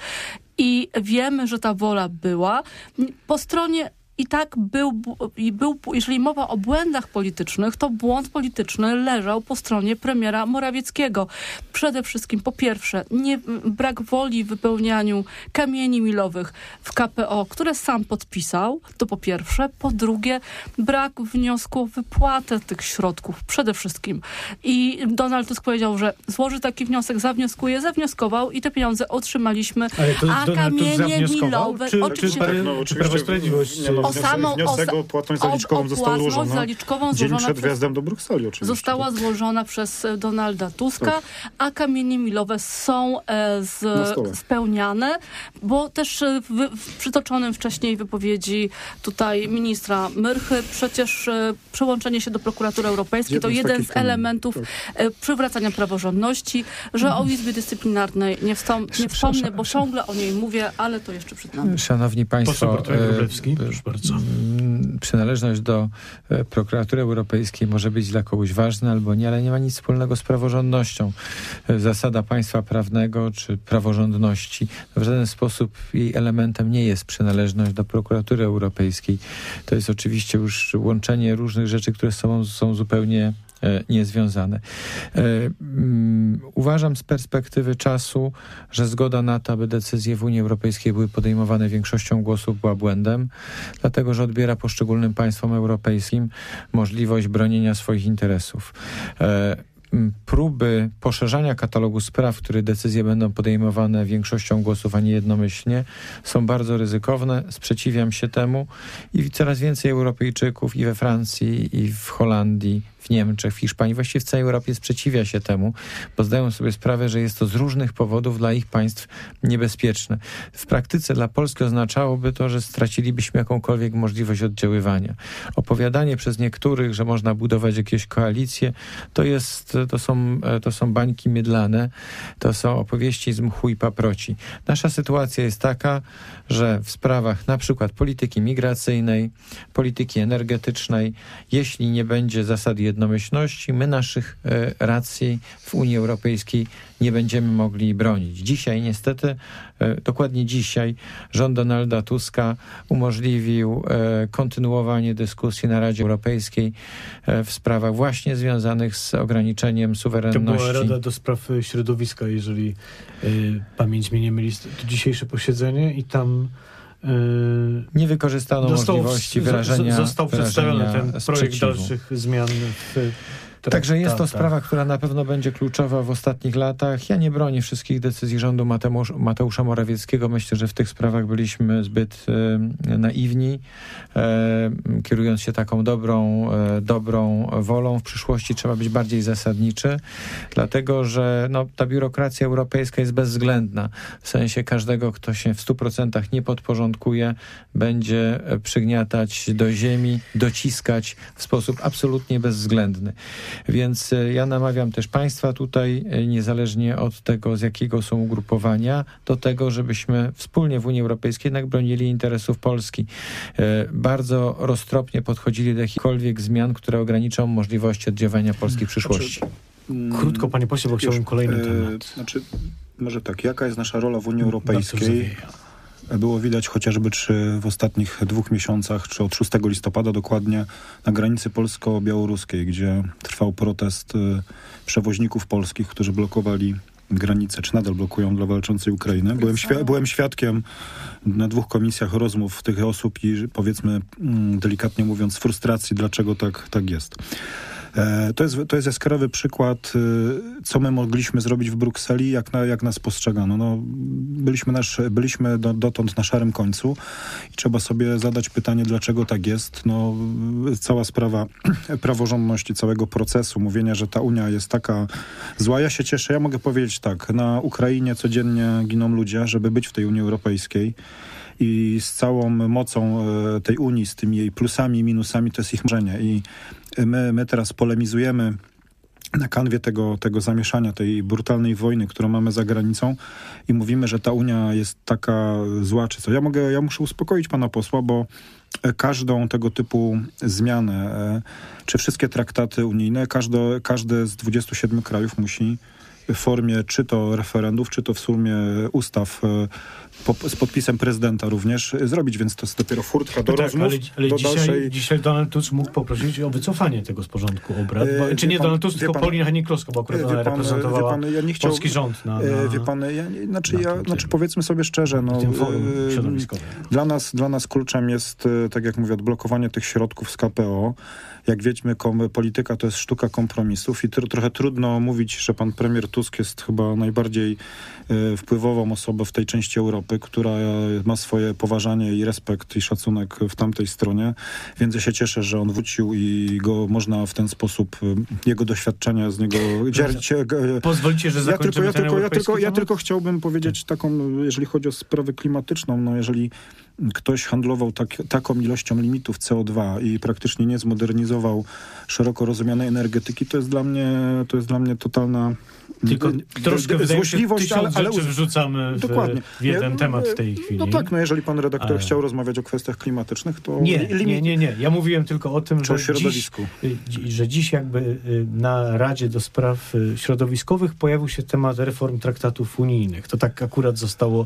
i wiemy, że ta wola była. Po stronie i tak był, i był, jeżeli mowa o błędach politycznych, to błąd polityczny leżał po stronie premiera Morawieckiego. Przede wszystkim, po pierwsze, nie, brak woli w wypełnianiu kamieni milowych w K P O, które sam podpisał, to po pierwsze. Po drugie, brak wniosku o wypłatę tych środków, przede wszystkim. I Donald Tusk powiedział, że złoży taki wniosek, zawnioskuje, zawnioskował i te pieniądze otrzymaliśmy. Ale to a Donald Tusk kamienie milowe... Czy, oczywiście, czy, tak, no, czy Prawo i Sprawiedliwość... Nie, no, o samą wniosek o płatność zaliczkową został złożony zaliczkową dzień przed przez, wjazdem do Brukseli oczywiście. Została złożona przez Donalda Tuska, tak. A kamienie milowe są e, z, spełniane, bo też w, w przytoczonym wcześniej wypowiedzi tutaj ministra Myrchy przecież e, przyłączenie się do Prokuratury Europejskiej jeden to jeden z elementów tak. e, przywracania praworządności, że o Izbie Dyscyplinarnej nie, wstąp, nie wspomnę, bo ciągle o niej mówię, ale to jeszcze przed nami. Szanowni Państwo, bardzo. Przynależność do Prokuratury Europejskiej może być dla kogoś ważna albo nie, ale nie ma nic wspólnego z praworządnością. Zasada państwa prawnego czy praworządności w żaden sposób jej elementem nie jest przynależność do Prokuratury Europejskiej. To jest oczywiście już łączenie różnych rzeczy, które z sobą są zupełnie niezwiązane. Uważam z perspektywy czasu, że zgoda na to, aby decyzje w Unii Europejskiej były podejmowane większością głosów, była błędem, dlatego że odbiera poszczególnym państwom europejskim możliwość bronienia swoich interesów. Próby poszerzania katalogu spraw, w których decyzje będą podejmowane większością głosów, a nie jednomyślnie, są bardzo ryzykowne. Sprzeciwiam się temu i coraz więcej Europejczyków i we Francji, i w Holandii, w Niemczech, w Hiszpanii, właściwie w całej Europie sprzeciwia się temu, bo zdają sobie sprawę, że jest to z różnych powodów dla ich państw niebezpieczne. W praktyce dla Polski oznaczałoby to, że stracilibyśmy jakąkolwiek możliwość oddziaływania. Opowiadanie przez niektórych, że można budować jakieś koalicje, to jest naprawdę to są, to są bańki mydlane, to są opowieści z mchu i paproci. Nasza sytuacja jest taka, że w sprawach na przykład polityki migracyjnej, polityki energetycznej, jeśli nie będzie zasady jednomyślności, my naszych e, racji w Unii Europejskiej nie będziemy mogli bronić. Dzisiaj niestety, e, dokładnie dzisiaj, rząd Donalda Tuska umożliwił e, kontynuowanie dyskusji na Radzie Europejskiej e, w sprawach właśnie związanych z ograniczeniem suwerenności. To była Rada do Spraw Środowiska, jeżeli y, pamięć mnie nie myli, to dzisiejsze posiedzenie i tam y, nie wykorzystano został, możliwości wyrażenia Został przedstawiony ten projekt sprzeciwu. dalszych zmian w Także jest to traktatach. sprawa, która na pewno będzie kluczowa w ostatnich latach. Ja nie bronię wszystkich decyzji rządu Mateusz, Mateusza Morawieckiego. Myślę, że w tych sprawach byliśmy zbyt e, naiwni, e, kierując się taką dobrą, e, dobrą wolą. W przyszłości trzeba być bardziej zasadniczy, dlatego że no, ta biurokracja europejska jest bezwzględna. W sensie każdego, kto się w stu procentach nie podporządkuje, będzie przygniatać do ziemi, dociskać w sposób absolutnie bezwzględny. Więc ja namawiam też państwa tutaj, niezależnie od tego, z jakiego są ugrupowania, do tego, żebyśmy wspólnie w Unii Europejskiej jednak bronili interesów Polski. Bardzo roztropnie podchodzili do jakichkolwiek zmian, które ograniczą możliwości oddziaływania Polski w przyszłości. Znaczy, Krótko, panie pośle, bo chciałbym kolejny temat. Znaczy, może tak, jaka jest nasza rola w Unii Europejskiej? Było widać chociażby czy w ostatnich dwóch miesiącach, czy od szóstego listopada dokładnie, na granicy polsko-białoruskiej, gdzie trwał protest przewoźników polskich, którzy blokowali granicę, czy nadal blokują dla walczącej Ukrainy. Byłem, świ- byłem świadkiem na dwóch komisjach rozmów tych osób i powiedzmy, delikatnie mówiąc, frustracji, dlaczego tak, tak jest. To jest, to jest jaskrawy przykład, co my mogliśmy zrobić w Brukseli, jak, na, jak nas postrzegano. No, byliśmy nasz, byliśmy do, dotąd na szarym końcu i trzeba sobie zadać pytanie, dlaczego tak jest. No, cała sprawa praworządności, całego procesu, mówienia, że ta Unia jest taka zła. Ja się cieszę, ja mogę powiedzieć tak, na Ukrainie codziennie giną ludzie, żeby być w tej Unii Europejskiej. I z całą mocą tej Unii, z tymi jej plusami i minusami, to jest ich marzenie. I my, my teraz polemizujemy na kanwie tego, tego zamieszania, tej brutalnej wojny, którą mamy za granicą i mówimy, że ta Unia jest taka zła, czy co. Ja mogę, ja muszę uspokoić pana posła, bo każdą tego typu zmianę, czy wszystkie traktaty unijne, każde, każde z dwudziestu siedmiu krajów musi w formie czy to referendów, czy to w sumie ustaw po, z podpisem prezydenta również zrobić, więc to jest dopiero furtka do no tak, rozmów, ale, ale do dzisiaj, dalszej... dzisiaj Donald Tusk mógł poprosić o wycofanie tego z porządku obrad. Bo, E, czy nie pan, Donald Tusk, tylko pan, Paulina Hennig-Kloska, bo akurat ona reprezentowała pan, ja nie chciał, polski rząd na, na Wie pan, ja, nie, znaczy, na ja, tym, znaczy powiedzmy sobie szczerze, no, tym forum e, środowiskowym. dla nas, dla nas kluczem jest, tak jak mówię, odblokowanie tych środków z K P O. Jak wiemy, kom, polityka to jest sztuka kompromisów i tr- trochę trudno mówić, że pan premier Tusk jest chyba najbardziej e, wpływową osobą w tej części Europy, która ma swoje poważanie i respekt i szacunek w tamtej stronie, więc ja się cieszę, że on wrócił i go można w ten sposób, jego doświadczenia z niego... Pozwolicie, że zakończymy ja tylko, ja ten tylko, ja tylko, ja temat? tylko chciałbym powiedzieć taką, jeżeli chodzi o sprawę klimatyczną, no jeżeli ktoś handlował tak, taką ilością limitów C O dwa i praktycznie nie zmodernizował szeroko rozumianej energetyki, to jest dla mnie, to jest dla mnie totalna Tylko troszkę wydaje się, złośliwość, tysiąc ale, ale rzeczy wrzucamy w, dokładnie. w jeden nie, temat w tej chwili. No tak, no jeżeli pan redaktor ale... chciał rozmawiać o kwestiach klimatycznych, to... Nie, limit... nie, nie, nie. Ja mówiłem tylko o tym, Czy o że środowisku. dziś, że dziś jakby na Radzie do Spraw Środowiskowych pojawił się temat reform traktatów unijnych. To tak akurat zostało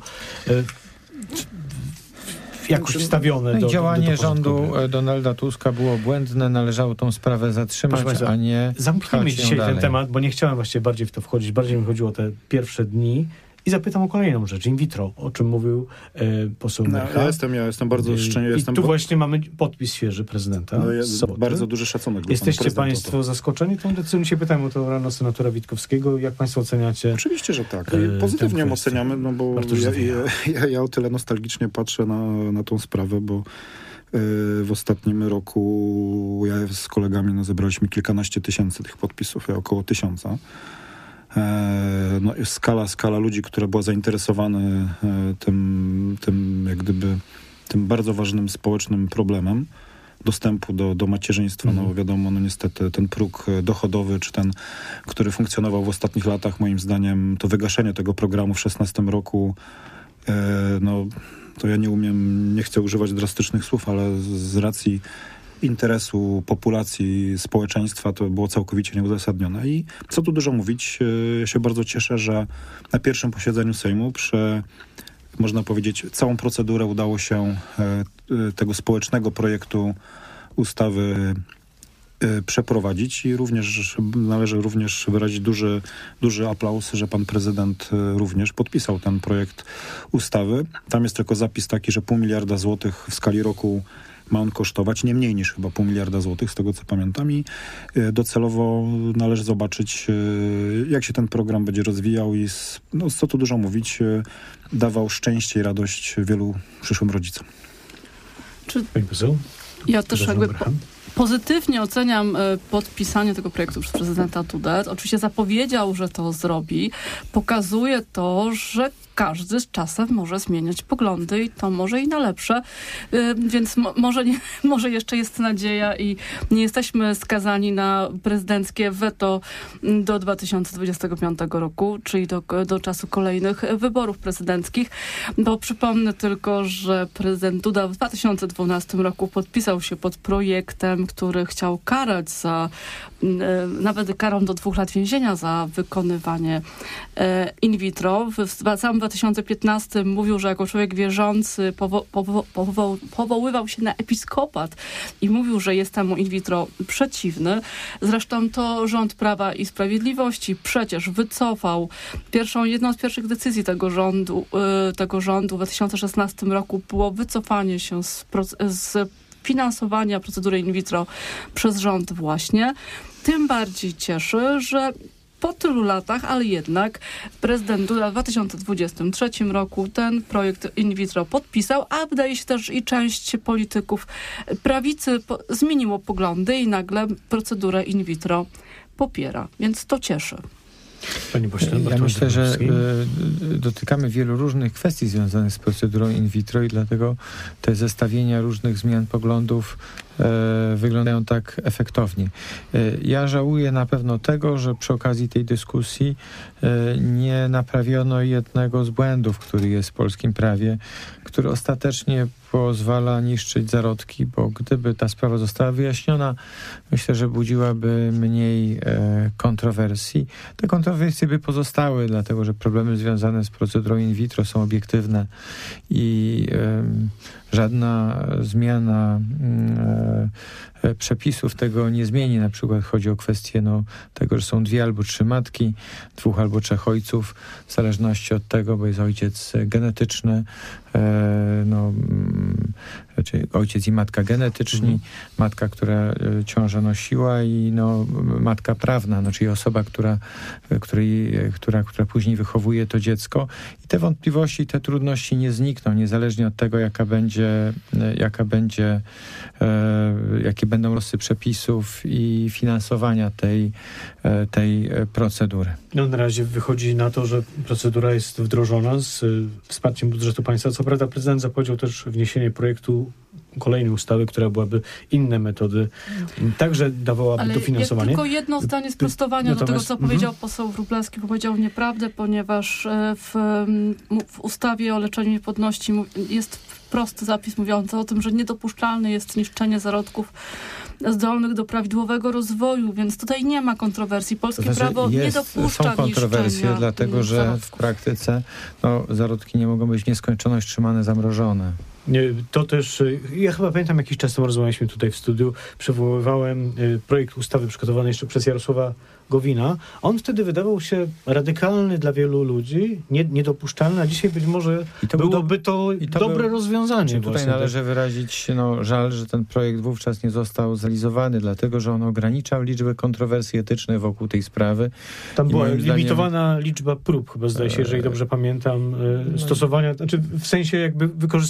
jakoś wstawione no do, i działanie do, do rządu Donalda Tuska było błędne, należało tą sprawę zatrzymać, Państwa, a nie zamknijmy dzisiaj dalej. ten temat, bo nie chciałem właściwie bardziej w to wchodzić. Bardziej mi chodziło o te pierwsze dni i zapytam o kolejną rzecz, in vitro, o czym mówił e, poseł No, Myrcha. ja jestem, ja jestem bardzo szczęśliwy. I jestem tu bo... właśnie mamy podpis świeży prezydenta. No, z soboty. bardzo duży szacunek dla Jesteście pana państwo zaskoczeni tą decyzją? Się pytałem o to rano senatora Witkowskiego. Jak państwo oceniacie? Oczywiście, że tak. E, Pozytywnie ją oceniamy, no bo ja, ja, ja, ja o tyle nostalgicznie patrzę na, na tą sprawę, bo w ostatnim roku ja z kolegami no, zebraliśmy kilkanaście tysięcy tych podpisów, ja około tysiąca. No, skala, skala ludzi, która była zainteresowana tym, tym jak gdyby tym bardzo ważnym społecznym problemem dostępu do, do macierzyństwa. No wiadomo, no niestety ten próg dochodowy, czy ten, który funkcjonował w ostatnich latach, moim zdaniem to wygaszenie tego programu w szesnastym roku, e, no to ja nie umiem, nie chcę używać drastycznych słów, ale z, z racji interesu populacji, społeczeństwa to było całkowicie nieuzasadnione. I co tu dużo mówić, ja się bardzo cieszę, że na pierwszym posiedzeniu Sejmu przy, można powiedzieć, całą procedurę udało się tego społecznego projektu ustawy przeprowadzić i również należy również wyrazić duży, duży aplauz, że pan prezydent również podpisał ten projekt ustawy. Tam jest tylko zapis taki, że pół miliarda złotych w skali roku ma on kosztować, nie mniej niż chyba pół miliarda złotych, z tego co pamiętam, i docelowo należy zobaczyć, jak się ten program będzie rozwijał i no, co tu dużo mówić, dawał szczęście i radość wielu przyszłym rodzicom. Czy Pani poseł? Ja też jakby po, pozytywnie oceniam podpisanie tego projektu przez prezydenta Dudę. Oczywiście zapowiedział, że to zrobi. Pokazuje to, że każdy z czasem może zmieniać poglądy i to może i na lepsze, więc mo- może, nie, może jeszcze jest nadzieja i nie jesteśmy skazani na prezydenckie weto do dwa tysiące dwudziestego piątego roku, czyli do, do czasu kolejnych wyborów prezydenckich, bo przypomnę tylko, że prezydent Duda w dwa tysiące dwunastym roku podpisał się pod projektem, który chciał karać za, nawet karą do dwóch lat więzienia za wykonywanie in vitro. W samym dwa tysiące piętnastym mówił, że jako człowiek wierzący powo- powo- powo- powoływał się na episkopat i mówił, że jest temu in vitro przeciwny. Zresztą to rząd Prawa i Sprawiedliwości przecież wycofał pierwszą, jedną z pierwszych decyzji tego rządu, yy, tego rządu w dwa tysiące szesnastym roku było wycofanie się z, proc- z finansowania procedury in vitro przez rząd właśnie. Tym bardziej cieszy, że po tylu latach, ale jednak prezydent Duda w dwa tysiące dwudziestym trzecim roku ten projekt in vitro podpisał, a wydaje się też i część polityków prawicy po- zmieniło poglądy i nagle procedurę in vitro popiera. Więc to cieszy. Panie pośle, ja myślę, że y, dotykamy wielu różnych kwestii związanych z procedurą in vitro i dlatego te zestawienia różnych zmian poglądów y, wyglądają tak efektownie. Y, ja żałuję na pewno tego, że przy okazji tej dyskusji y, nie naprawiono jednego z błędów, który jest w polskim prawie, który ostatecznie pozwala niszczyć zarodki, bo gdyby ta sprawa została wyjaśniona, myślę, że budziłaby mniej e, kontrowersji. Te kontrowersje by pozostały, dlatego że problemy związane z procedurą in vitro są obiektywne i e, żadna zmiana e, przepisów tego nie zmieni. Na przykład chodzi o kwestię no, tego, że są dwie albo trzy matki, dwóch albo trzech ojców, w zależności od tego, bo jest ojciec genetyczny, e, no, czyli ojciec i matka genetyczni, mhm. matka, która ciążę nosiła i no, matka prawna, no, czyli osoba, która, której, która, która później wychowuje to dziecko. I te wątpliwości, te trudności nie znikną, niezależnie od tego, jaka będzie, jaka będzie, e, jakie będą losy przepisów i finansowania tej, e, tej procedury. No, na razie wychodzi na to, że procedura jest wdrożona z y, wsparciem budżetu państwa. Co prawda prezydent zapowiedział też wniesienie projektu kolejnej ustawy, która byłaby inne metody, także dawałaby Ale dofinansowanie. Ja tylko jedno zdanie sprostowania Natomiast, do tego, co powiedział mm-hmm. poseł Wróblewski. Powiedział nieprawdę, ponieważ w, w ustawie o leczeniu niepłodności jest prosty zapis mówiący o tym, że niedopuszczalne jest niszczenie zarodków zdolnych do prawidłowego rozwoju, więc tutaj nie ma kontrowersji. Polskie to znaczy prawo jest, nie dopuszcza są kontrowersje, dlatego że zarodków. w praktyce no, zarodki nie mogą być w nieskończoność trzymane zamrożone. To też, ja chyba pamiętam jakiś czas temu rozmawialiśmy tutaj w studiu, przywoływałem projekt ustawy przygotowany jeszcze przez Jarosława Gowina. On wtedy wydawał się radykalny dla wielu ludzi, nie, niedopuszczalny, a dzisiaj być może I to byłoby to, i to dobre był, rozwiązanie. Tutaj właśnie należy tak. wyrazić no, żal, że ten projekt wówczas nie został zrealizowany, dlatego że on ograniczał liczbę kontrowersji etycznych wokół tej sprawy. Tam I była zdaniem, limitowana liczba prób, chyba zdaje się, jeżeli dobrze pamiętam, stosowania, znaczy w sensie jakby wykorzystania konkretnych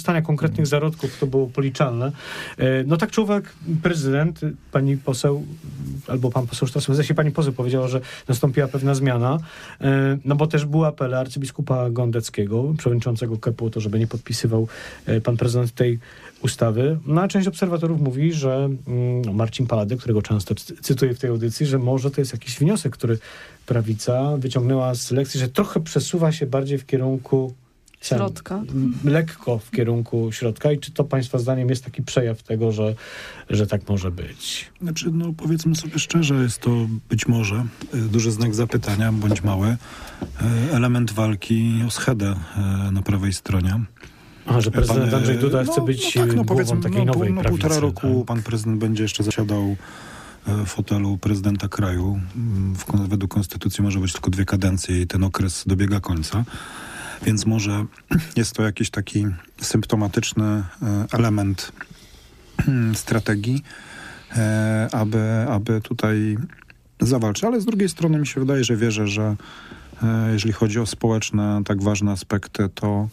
konkretnych zarodków to było policzalne. No tak człowiek, prezydent, pani poseł, albo pan poseł Sztas, w zasadzie pani poseł powiedziała, że nastąpiła pewna zmiana, no bo też był apel arcybiskupa Gondeckiego, przewodniczącego K E P-u, to żeby nie podpisywał pan prezydent tej ustawy. No a część obserwatorów mówi, że no, Marcin Paladek, którego często cytuję w tej audycji, że może to jest jakiś wniosek, który prawica wyciągnęła z lekcji, że trochę przesuwa się bardziej w kierunku środka. Lekko w kierunku środka. I czy to państwa zdaniem jest taki przejaw tego, że, że tak może być? Znaczy, no powiedzmy sobie szczerze, jest to być może duży znak zapytania, bądź mały, element walki o schedę na prawej stronie. A, że prezydent pan, Andrzej Duda no, chce być no tak, no, głową takiej no, nowej no, prawicy. Półtora roku tak? pan prezydent będzie jeszcze zasiadał w fotelu prezydenta kraju. W, według konstytucji może być tylko dwie kadencje i ten okres dobiega końca. Więc może jest to jakiś taki symptomatyczny element strategii, aby, aby tutaj zawalczyć. Ale z drugiej strony mi się wydaje, że wierzę, że jeżeli chodzi o społeczne, tak ważne aspekty, to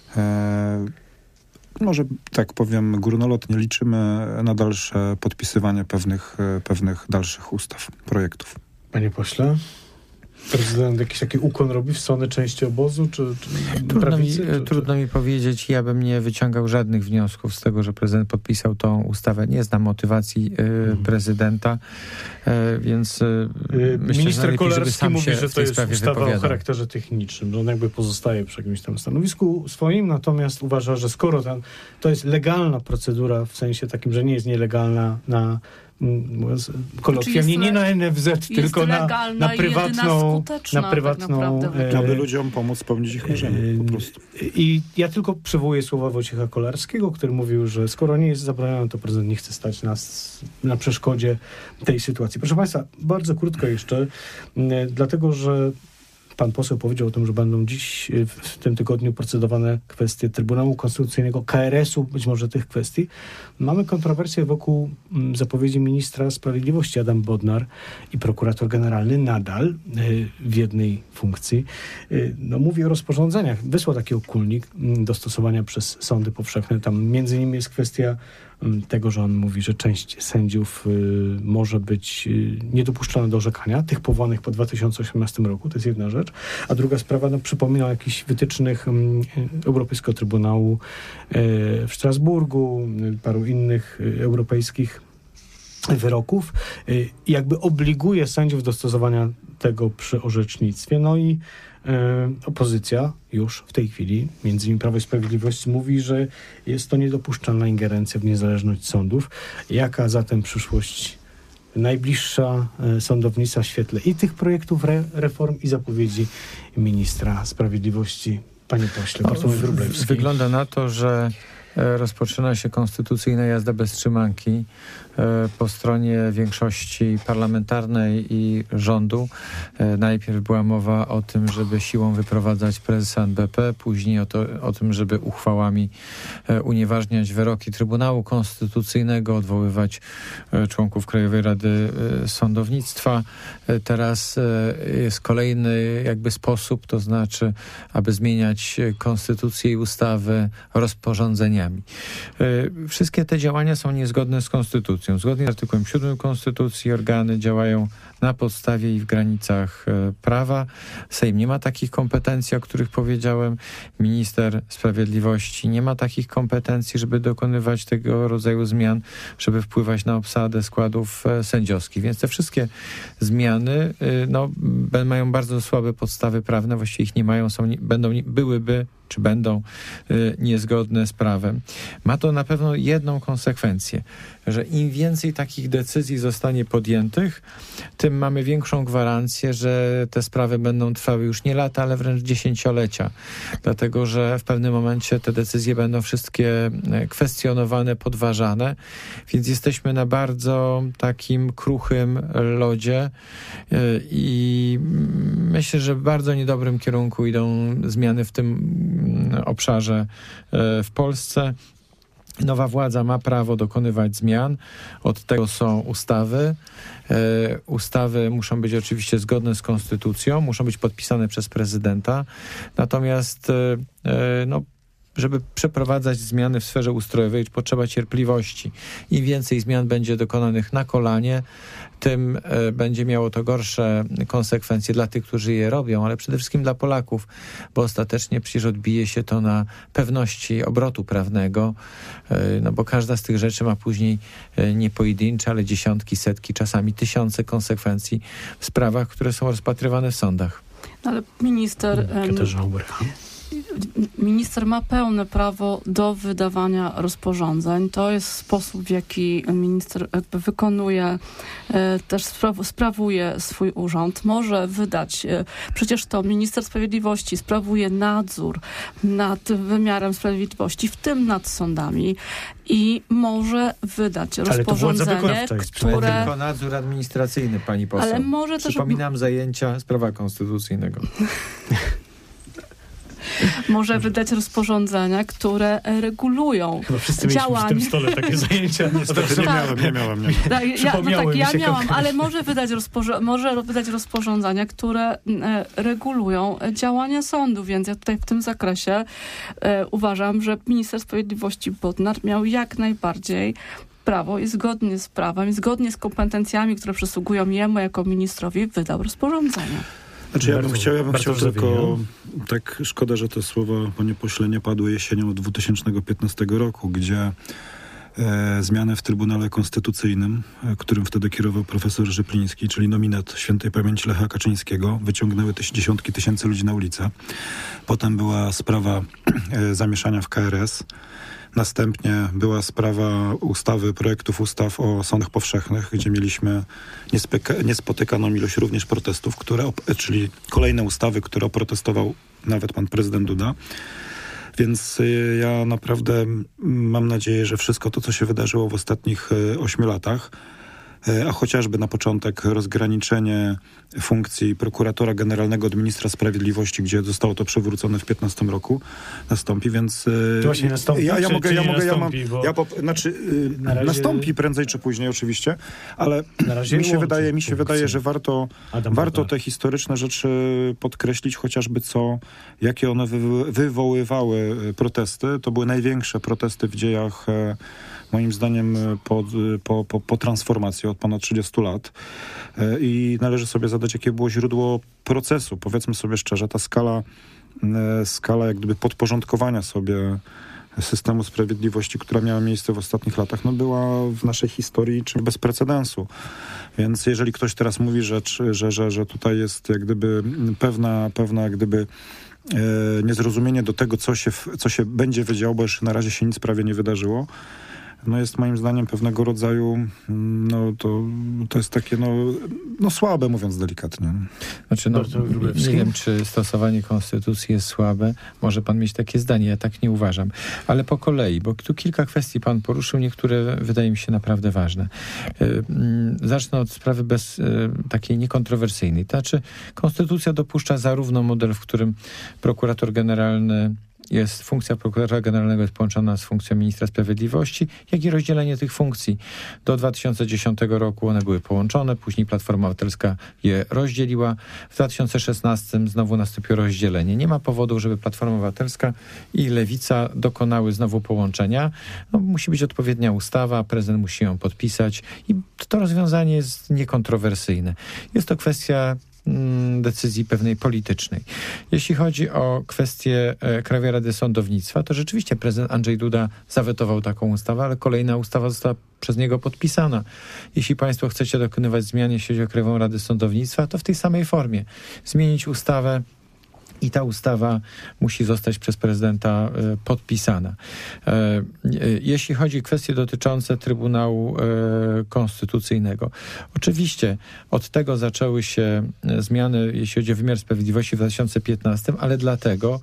może tak powiem górnolotnie liczymy na dalsze podpisywanie pewnych, pewnych dalszych ustaw, projektów. Panie pośle? Prezydent jakiś taki ukłon robi w stronę części obozu, czy, czy trudno, prawicy, mi, czy, trudno czy... mi powiedzieć, ja bym nie wyciągał żadnych wniosków z tego, że prezydent podpisał tą ustawę. Nie znam motywacji y, hmm. prezydenta, y, więc y, myślę, minister że Kolarski mówi, że to jest ustawa wypowiadał. o charakterze technicznym, że on jakby pozostaje przy jakimś tam stanowisku swoim, natomiast uważa, że skoro ten, to jest legalna procedura, w sensie takim, że nie jest nielegalna na mówiąc kolokwialnie, nie na N F Z, tylko na, na prywatną, na prywatną tak e, aby ludziom pomóc spełnić ich marzenia, po prostu. I ja tylko przywołuję słowa Wojciecha Kolarskiego, który mówił, że skoro nie jest zabronione, to prezydent nie chce stać na, na przeszkodzie tej sytuacji. Proszę Państwa, bardzo krótko jeszcze, dlatego, że pan poseł powiedział o tym, że będą dziś w tym tygodniu procedowane kwestie Trybunału Konstytucyjnego, K R S-u, być może tych kwestii. Mamy kontrowersję wokół zapowiedzi ministra sprawiedliwości Adam Bodnar i prokurator generalny nadal w jednej funkcji. No, mówi o rozporządzeniach. Wysłał taki okólnik do stosowania przez sądy powszechne. Tam między innymi jest kwestia tego, że on mówi, że część sędziów y, może być y, niedopuszczona do orzekania, tych powołanych po dwa tysiące osiemnastym roku, to jest jedna rzecz. A druga sprawa, no, przypomina o jakichś wytycznych y, Europejskiego Trybunału y, w Strasburgu, y, paru innych y, europejskich wyroków i y, jakby obliguje sędziów do stosowania tego przy orzecznictwie. No i y, opozycja już w tej chwili, między innymi Prawo i Sprawiedliwość, mówi, że jest to niedopuszczalna ingerencja w niezależność sądów. Jaka zatem przyszłość najbliższa y, sądownictwa w świetle i tych projektów re, reform i zapowiedzi ministra sprawiedliwości? Panie pośle, Bartłomiej Wróblewski. Wygląda na to, że rozpoczyna się konstytucyjna jazda bez trzymanki po stronie większości parlamentarnej i rządu. Najpierw była mowa o tym, żeby siłą wyprowadzać prezesa N B P, później o, to, o tym, żeby uchwałami unieważniać wyroki Trybunału Konstytucyjnego, odwoływać członków Krajowej Rady Sądownictwa. Teraz jest kolejny jakby sposób, to znaczy, aby zmieniać konstytucję i ustawy rozporządzeniami. Wszystkie te działania są niezgodne z konstytucją. Zgodnie z artykułem siódmym Konstytucji organy działają na podstawie i w granicach e, prawa. Sejm nie ma takich kompetencji, o których powiedziałem. Minister Sprawiedliwości nie ma takich kompetencji, żeby dokonywać tego rodzaju zmian, żeby wpływać na obsadę składów e, sędziowskich. Więc te wszystkie zmiany e, no, b- mają bardzo słabe podstawy prawne, właściwie ich nie mają, są, będą, byłyby czy będą y, niezgodne z prawem. Ma to na pewno jedną konsekwencję, że im więcej takich decyzji zostanie podjętych, tym mamy większą gwarancję, że te sprawy będą trwały już nie lata, ale wręcz dziesięciolecia. Dlatego, że w pewnym momencie te decyzje będą wszystkie kwestionowane, podważane, więc jesteśmy na bardzo takim kruchym lodzie y, i myślę, że w bardzo niedobrym kierunku idą zmiany w tym obszarze w Polsce. Nowa władza ma prawo dokonywać zmian. Od tego są ustawy. Ustawy muszą być oczywiście zgodne z konstytucją, muszą być podpisane przez prezydenta. Natomiast no, żeby przeprowadzać zmiany w sferze ustrojowej, potrzeba cierpliwości. Im więcej zmian będzie dokonanych na kolanie, tym e, będzie miało to gorsze konsekwencje dla tych, którzy je robią, ale przede wszystkim dla Polaków, bo ostatecznie przecież odbije się to na pewności obrotu prawnego, e, no bo każda z tych rzeczy ma później e, nie pojedyncze, ale dziesiątki, setki, czasami tysiące konsekwencji w sprawach, które są rozpatrywane w sądach. Ale minister... Minister ma pełne prawo do wydawania rozporządzeń. To jest sposób, w jaki minister jakby wykonuje, też spraw- sprawuje swój urząd. Może wydać, przecież to minister sprawiedliwości sprawuje nadzór nad wymiarem sprawiedliwości, w tym nad sądami, i może wydać ale rozporządzenie, które... Tylko nadzór administracyjny, pani poseł. Ale może też... Przypominam zajęcia z prawa konstytucyjnego. Może wydać rozporządzenia, które regulują Chyba wszyscy działania. mieliśmy w tym stole takie zajęcia. Niestety nie miałem, nie miałem. Nie. Tak, ja, no tak, ja miałam, konkretnie. ale może wydać, rozporze- może wydać rozporządzenia, które e, regulują działania sądu, więc ja tutaj w tym zakresie e, uważam, że minister sprawiedliwości Bodnar miał jak najbardziej prawo i zgodnie z prawem i zgodnie z kompetencjami, które przysługują jemu jako ministrowi, wydał rozporządzenie. Znaczy ja bym Bardzo- chciał, ja bym bardzo chciał tylko, zawieniał. tak szkoda, że te słowa, panie pośle, nie padły jesienią dwa tysiące piętnastego roku, gdzie e, zmiany w Trybunale Konstytucyjnym, e, którym wtedy kierował profesor Rzepliński, czyli nominat świętej pamięci Lecha Kaczyńskiego, wyciągnęły tyś, dziesiątki tysięcy ludzi na ulicę. Potem była sprawa e, zamieszania w K R S. Następnie była sprawa ustawy, projektów ustaw o sądach powszechnych, gdzie mieliśmy niespeka- niespotykaną ilość również protestów, które, op- czyli kolejne ustawy, które oprotestował nawet pan prezydent Duda. Więc y, ja naprawdę mm, mam nadzieję, że wszystko to, co się wydarzyło w ostatnich y, ośmiu latach, y, a chociażby na początek rozgraniczenie funkcji prokuratora generalnego od ministra sprawiedliwości, gdzie zostało to przywrócone w piętnastym roku, nastąpi, więc... y, To właśnie nastąpi, Ja, ja czy- mogę, czy ja nie mogę, ja mam... nastąpi, bo Ja po, znaczy, y, na razie- nastąpi prędzej czy później oczywiście, ale Na razie mi się łączy wydaje, mi się funkcje. wydaje, że warto, Adam warto Bodnar. te historyczne rzeczy podkreślić, chociażby co, jakie one wy, wywoływały protesty. To były największe protesty w dziejach, e, moim zdaniem, po, po, po, po transformacji od ponad trzydziestu lat. E, I należy sobie zadać, jakie było źródło procesu. Powiedzmy sobie szczerze, ta skala, e, skala jak gdyby podporządkowania sobie systemu sprawiedliwości, która miała miejsce w ostatnich latach, no była w naszej historii czymś bez precedensu. Więc jeżeli ktoś teraz mówi, że, że, że, że tutaj jest jak gdyby pewna, pewna jak gdyby e, niezrozumienie do tego, co się, w- co się będzie wydziało, bo jeszcze na razie się nic prawie nie wydarzyło, no jest moim zdaniem pewnego rodzaju, mm, no to, to jest takie, no, no słabe, mówiąc delikatnie. Znaczy, no, Bardzo Wróblewski. nie wiem, czy stosowanie konstytucji jest słabe. Może pan mieć takie zdanie, ja tak nie uważam. Ale po kolei, bo tu kilka kwestii pan poruszył, niektóre wydaje mi się naprawdę ważne. Y, mm, Zacznę od sprawy bez y, takiej niekontrowersyjnej. To znaczy, konstytucja dopuszcza zarówno model, w którym prokurator generalny jest, funkcja prokuratora generalnego jest połączona z funkcją ministra sprawiedliwości, jak i rozdzielenie tych funkcji. Do dwa tysiące dziesiątego roku one były połączone, później Platforma Obywatelska je rozdzieliła. W dwa tysiące szesnastym znowu nastąpiło rozdzielenie. Nie ma powodu, żeby Platforma Obywatelska i Lewica dokonały znowu połączenia. No, musi być odpowiednia ustawa, prezydent musi ją podpisać i to rozwiązanie jest niekontrowersyjne. Jest to kwestia decyzji pewnej politycznej. Jeśli chodzi o kwestię e, Krajowej Rady Sądownictwa, to rzeczywiście prezydent Andrzej Duda zawetował taką ustawę, ale kolejna ustawa została przez niego podpisana. Jeśli państwo chcecie dokonywać zmian, jeśli chodzi o Krajową Radę Sądownictwa, to w tej samej formie. Zmienić ustawę i ta ustawa musi zostać przez prezydenta e, podpisana. E, e, jeśli chodzi o kwestie dotyczące Trybunału e, Konstytucyjnego. Oczywiście od tego zaczęły się zmiany, jeśli chodzi o wymiar sprawiedliwości w dwa tysiące piętnastym, ale dlatego,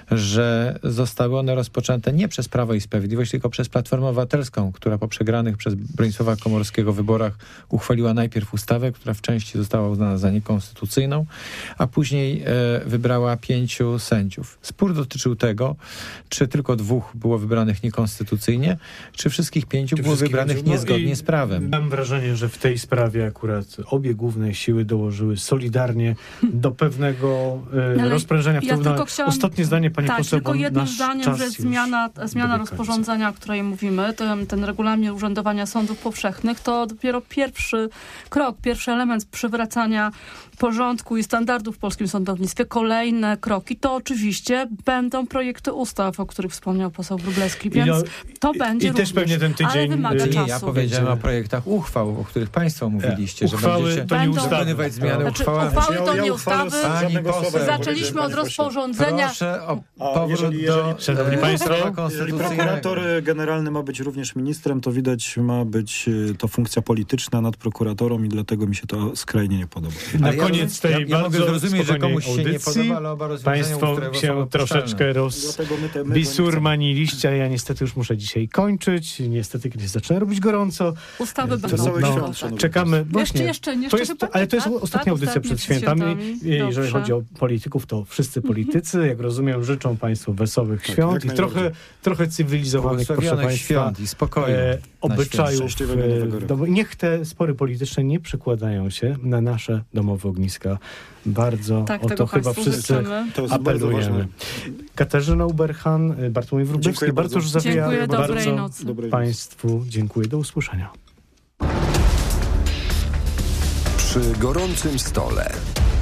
że zostały one rozpoczęte nie przez Prawo i Sprawiedliwość, tylko przez Platformę Obywatelską, która po przegranych przez Bronisława Komorowskiego wyborach uchwaliła najpierw ustawę, która w części została uznana za niekonstytucyjną, a później e, wybrała pięciu sędziów. Spór dotyczył tego, czy tylko dwóch było wybranych niekonstytucyjnie, czy wszystkich pięciu Czy było wszystkich wybranych pięciu? No niezgodnie i z prawem. Mam wrażenie, że w tej sprawie akurat obie główne siły dołożyły solidarnie do pewnego e, Ale rozprężenia ja wpływu. tylko chciałam- Ostatnie zdanie, pani Tak, poseł, tylko bo jednym nasz zdaniem, czas że już zmiana, zmiana dobiega rozporządzenia, o której mówimy, ten, ten regulamin urzędowania sądów powszechnych, to dopiero pierwszy krok, pierwszy element przywracania porządku i standardów w polskim sądownictwie. Kolejne kroki to oczywiście będą projekty ustaw, o których wspomniał poseł Wróblewski, więc no, to i- będzie i też również, pewnie ten tydzień, ale wymaga y, Nie, czasu. ja powiedziałem Będzie- o projektach uchwał, o których państwo mówiliście, że Uchwały będziecie to nie Będą- ustawy. dokonywać zmiany Znaczy, uchwałami. uchwały to Ja nie uchwalę ustawy. z żadnego Pani słowa nie poseł. Zaczęliśmy od powiedziałem, panie pośle. rozporządzenia. Proszę o A powrót jeżeli- do jeżeli- Szanowni e, państwo, prawa Jeżeli konstytucyjnego. prokurator generalny ma być również ministrem, to widać ma być y, to funkcja polityczna nad prokuratorą i dlatego mi się to skrajnie nie podoba. Na Ale ja koniec tej ja, ja bardzo mogę zrozumieć, że spokojnej komuś się nie audycji podoba, ale oba rozwiązania państwo ustrojowe są się dopuszczalne. troszeczkę Dlatego my te- my go nie rozbisurmaniliście, a ja niestety już muszę dzisiaj kończyć. Niestety kiedyś zaczyna robić gorąco. Ustawy będą. Wesołych No, świąt, szanowni Czekamy. Jeszcze, Właśnie, jeszcze, jeszcze to jest, chyba ale to jest tak, ostatnia tak, audycja przed świętami. Jeżeli Dobrze. chodzi o polityków, to wszyscy politycy, jak rozumiem, życzą państwu wesołych Tak, świąt jak i najbardziej. trochę, trochę cywilizowanych, proszę Błogosławionych państwa, świąt i spokoju. e, na obyczajów. Szczęśliwego e, nowego roku. domo- Niech te spory polityczne nie przekładają się na nasze domowe ogniska. Bardzo Tak, o tego to chyba państwu wszyscy życzymy. To jest bardzo apelujemy. ważne. Katarzyna Uberhan, Bartłomiej Wróblewski, Dziękuję bardzo już bardzo. zawijałem. Dziękuję, dobrej bardzo nocy. Dobrej nocy. państwu dziękuję. Do usłyszenia. Przy gorącym stole.